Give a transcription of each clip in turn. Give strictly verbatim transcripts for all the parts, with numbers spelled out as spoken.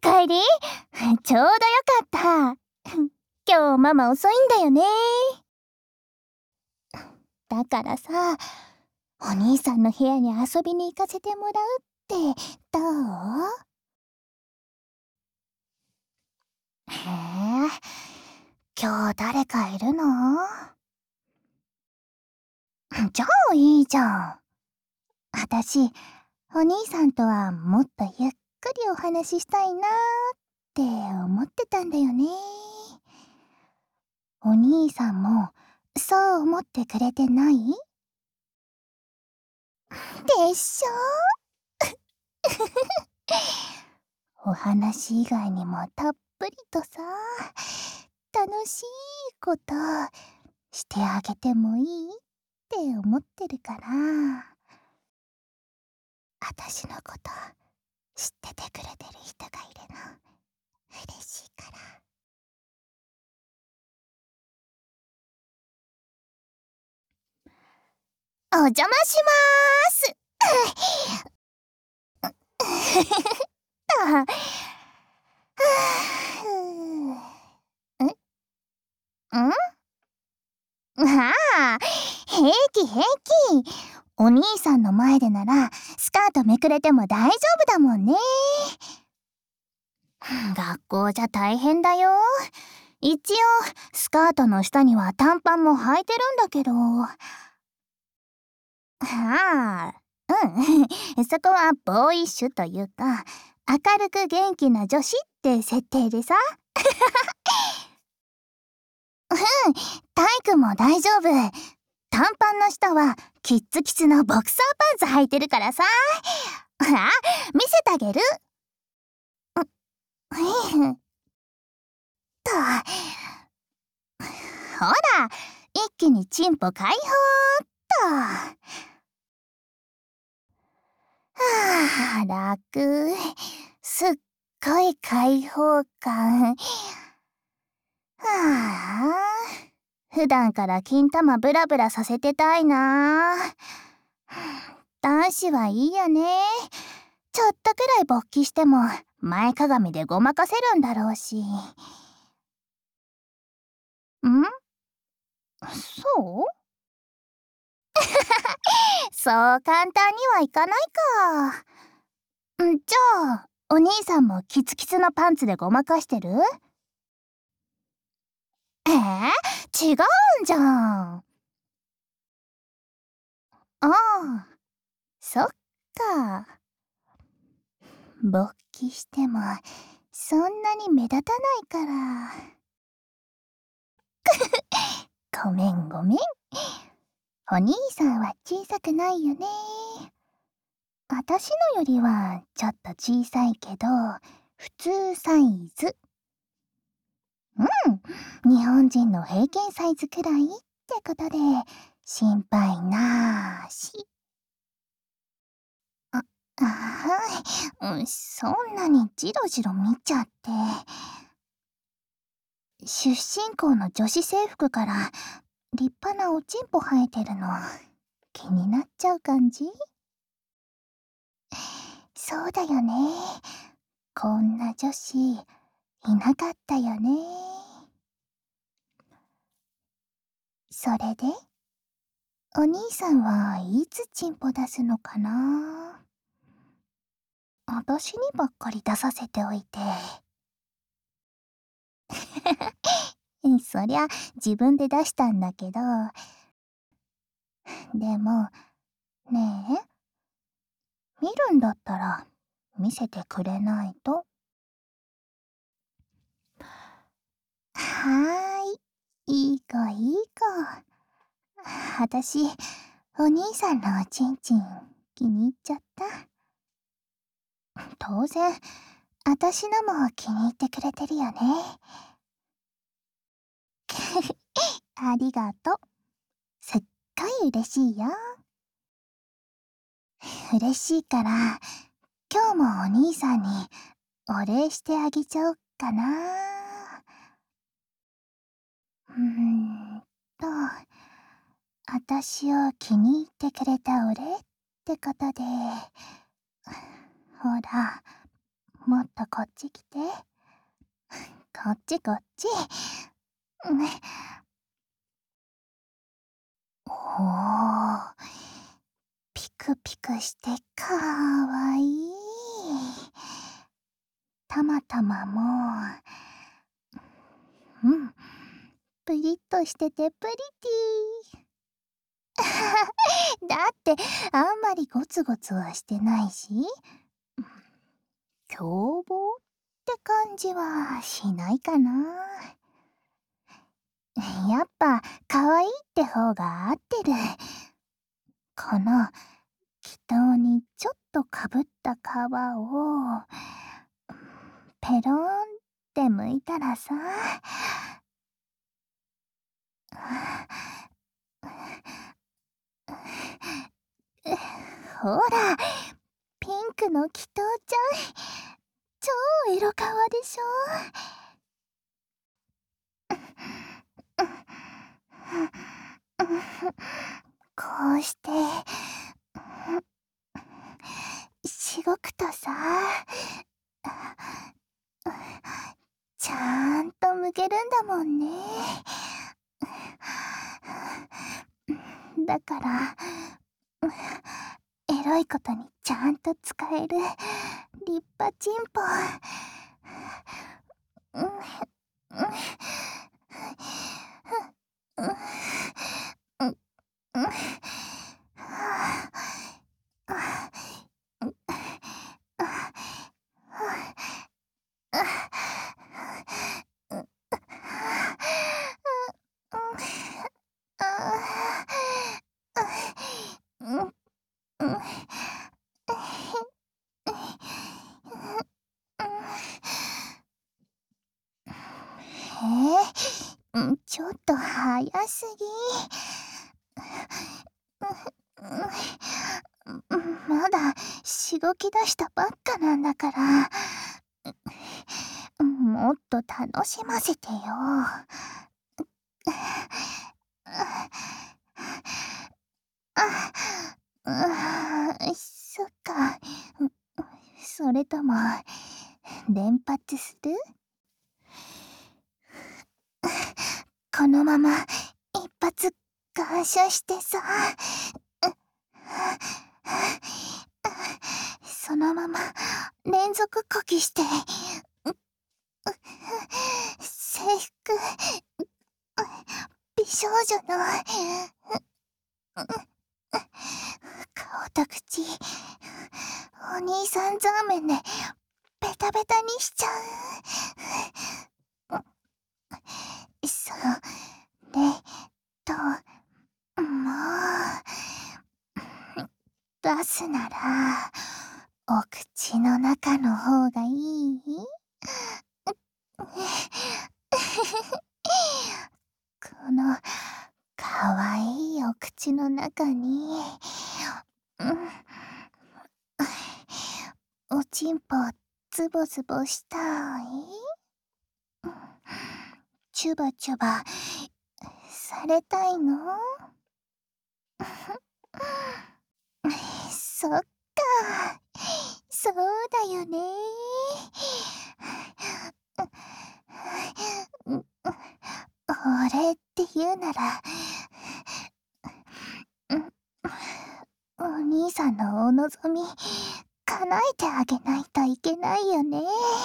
帰りちょうどよかった。今日ママ遅いんだよね。だからさ、お兄さんの部屋に遊びに行かせてもらうってどう？へえ、今日誰かいるの？じゃあいいじゃん。あたし、お兄さんとはもっとゆっくりお話ししたいなーって思ってたんだよね。お兄さんもそう思ってくれてない？でしょ？お話以外にもたっぷりとさ、楽しいことしてあげてもいいって思ってるから、あたしのこと知っててくれてる人がいるの嬉しいから。お邪魔しまーす。あんんああ、平気平気。お兄さんの前でならスカートめくれても大丈夫だもんね。学校じゃ大変だよ。一応スカートの下には短パンも履いてるんだけど。ああ、うん。そこはボーイッシュというか、明るく元気な女子って設定でさ。うん、体育も大丈夫。短パンの下はキッツキツのボクサーパンツ履いてるからさ。あ、見せてあげる。うんと、ほら、一気にチンポ解放っと。はあ、楽。すっごい解放感。はあ、普段から金玉ブラブラさせてたいな。男子はいいよね。ちょっとくらい勃起しても前かがみでごまかせるんだろうし。ん？そうそう簡単にはいかないか。んじゃあ、お兄さんもキツキツのパンツでごまかしてる？えー、違うんじゃん。ああ、そっか。勃起してもそんなに目立たないから。ごめんごめん。お兄さんは小さくないよね。あたしのよりはちょっと小さいけど、普通サイズ。うん、日本人の平均サイズくらいってことで、心配なーし。あ、はい、うん、そんなにジロジロ見ちゃって。出身校の女子制服から立派なおちんぽ生えてるの気になっちゃう感じ？そうだよね。こんな女子いなかったよね。それでお兄さんはいつチンポ出すのかな？あたしにばっかり出させておいて。そりゃ自分で出したんだけど、でもねえ、見るんだったら見せてくれないと。はーい、いい子いい子。あたし、お兄さんのおちんちん気に入っちゃった。当然、あたしのも気に入ってくれてるよね。ありがとう。すっごい嬉しいよ。嬉しいから、今日もお兄さんにお礼してあげちゃおっかな。うーんと、あたしを気に入ってくれたお礼ってことで、ほら、 もっとこっち来て。こっちこっち。うん。おー、ピクピクしてかわいい。たまたまも、うん、プリッとしててプリティー。だってあんまりゴツゴツはしてないし、凶暴って感じはしないかな。やっぱ可愛いって方が合ってる。この祈祷にちょっとかぶった皮をペロンって剥いたらさ、ほら、ピンクの祈祷ちゃん、超色かわでしょ。こうしてしごくとさ、ちゃんと剥けるんだもんね。だからエロいことにちゃんと使える立派チンポ。うんうんうんうんえー、ちょっと早すぎ。まだしごき出したばっかなんだから、もっと楽しませてよ。あ、そっか。それとも連発する？このまま一発感謝してさ、そのまま連続こきして、制服美少女の顔と口、お兄さんザーメンでベタベタにしちゃう。それともう出すならお口の中の方がいい？このかわいいお口の中に、おちんぽズボズボしたい？チュバチュバされたいの？そっか、そうだよね。俺って言うなら、お兄さんのお望み叶えてあげないといけないよね。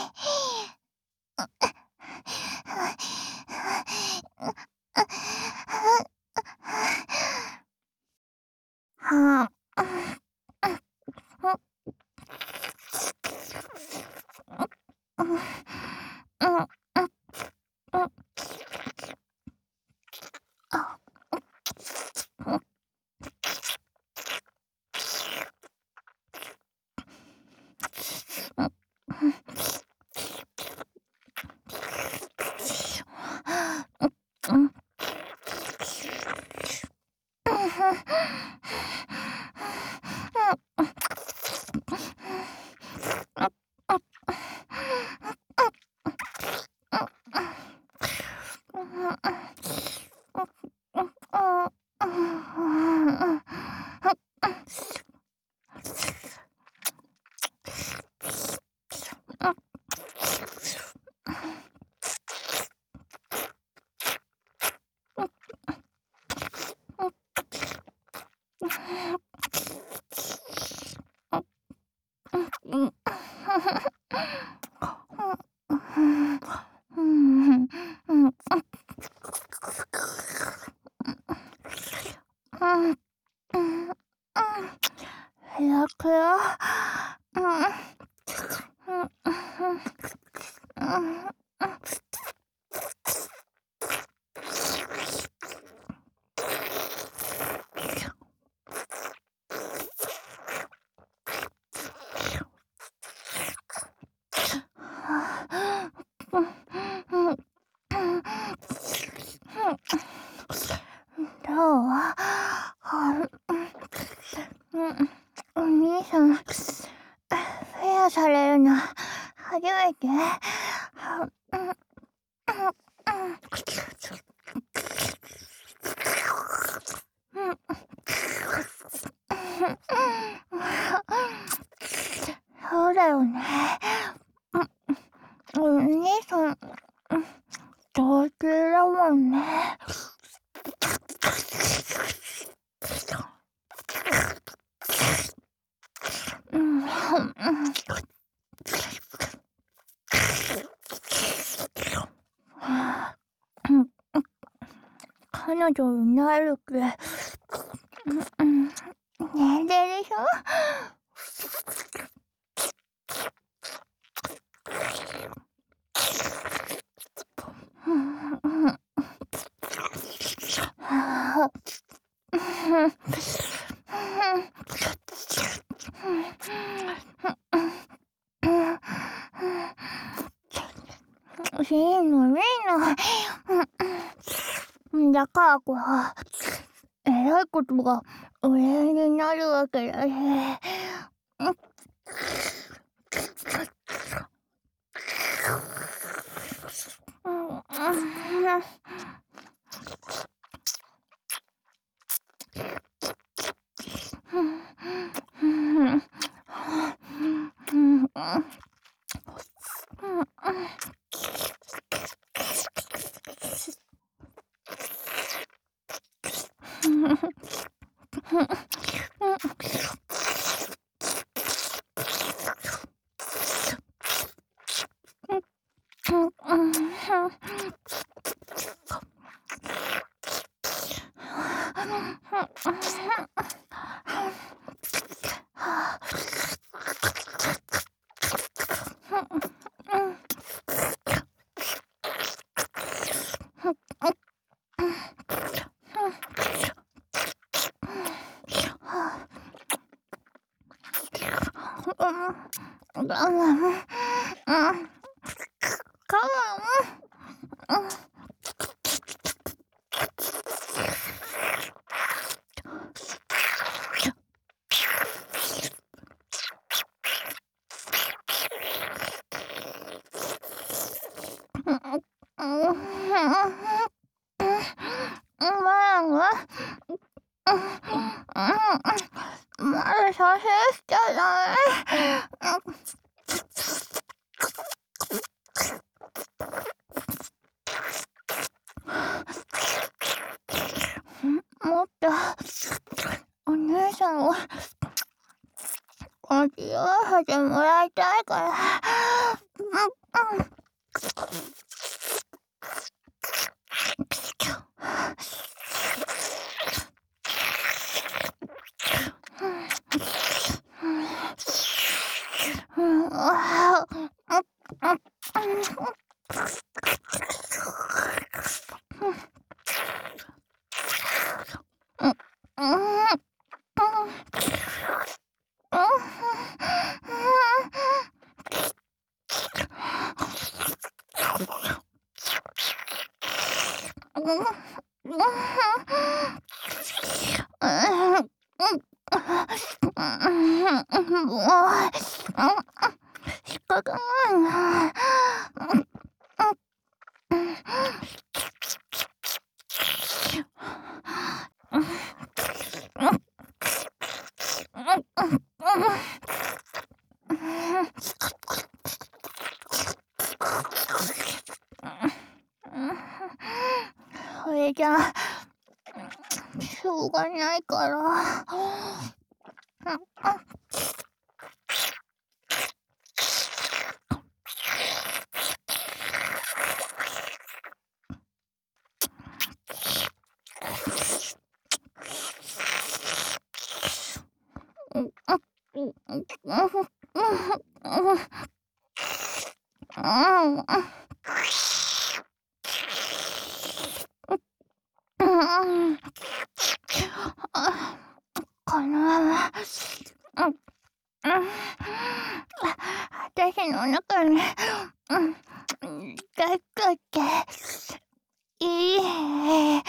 は楽よ。どう？お兄さん、フェアされるの初めて？そうだよね。お兄さん、童貞だもんね。彼女になる気、年齢でしょ？いいのいいの。だからこそ、えらいことがお礼になるわけだし。まだ写真しちゃダメ。もっとお姉さんを味わわせてもらいたいから。仕方ないな。それじゃあ、しょうょうがないから。このまま、私の中に、出てていいよ。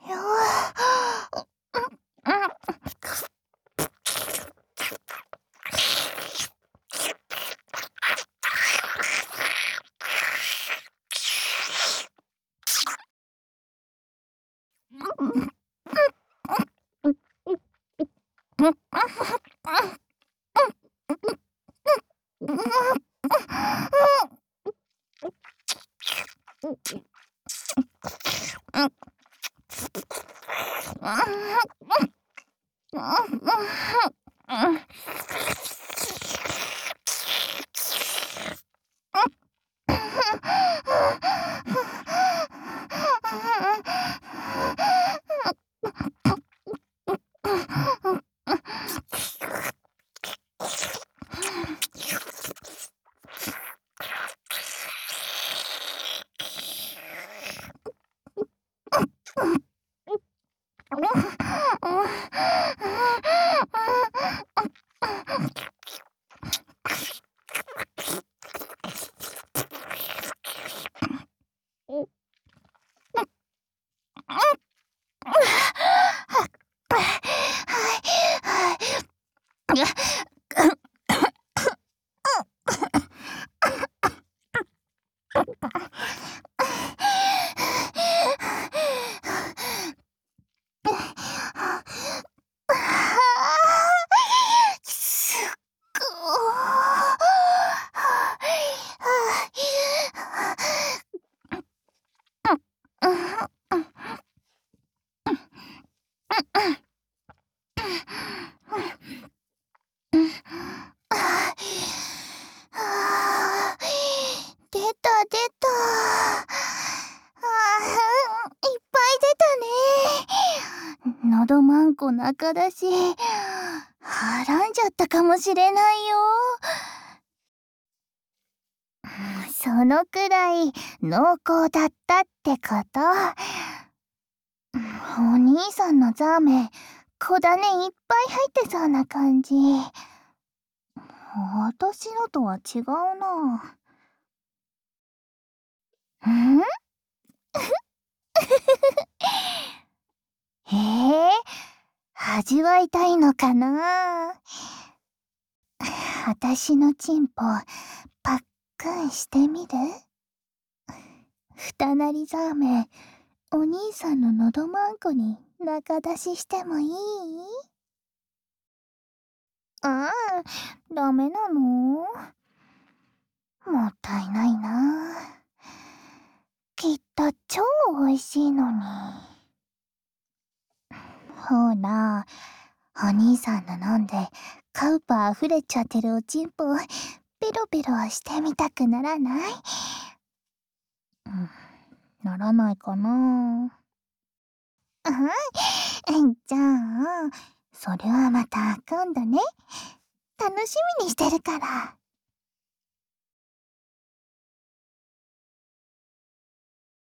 出た出た。いっぱい出たね。喉まんこ中だし、はらんじゃったかもしれないよ。そのくらい濃厚だったってこと。お兄さんのザーメン、小種いっぱい入ってそうな感じ。私のとは違うな。んへえ、味わいたいのかな。私のチンポパックンしてみる？二なりザーメン、お兄さんののどまんこに中出ししてもいい？ああ、ダメなの？もったいないな。きっと超美味しいのに。ほら、お兄さんの飲んでカウパー溢れちゃってるおちんぽをペロペロしてみたくならない？うん、ならないかな。うん、じゃあ、それはまた今度ね。楽しみにしてるから。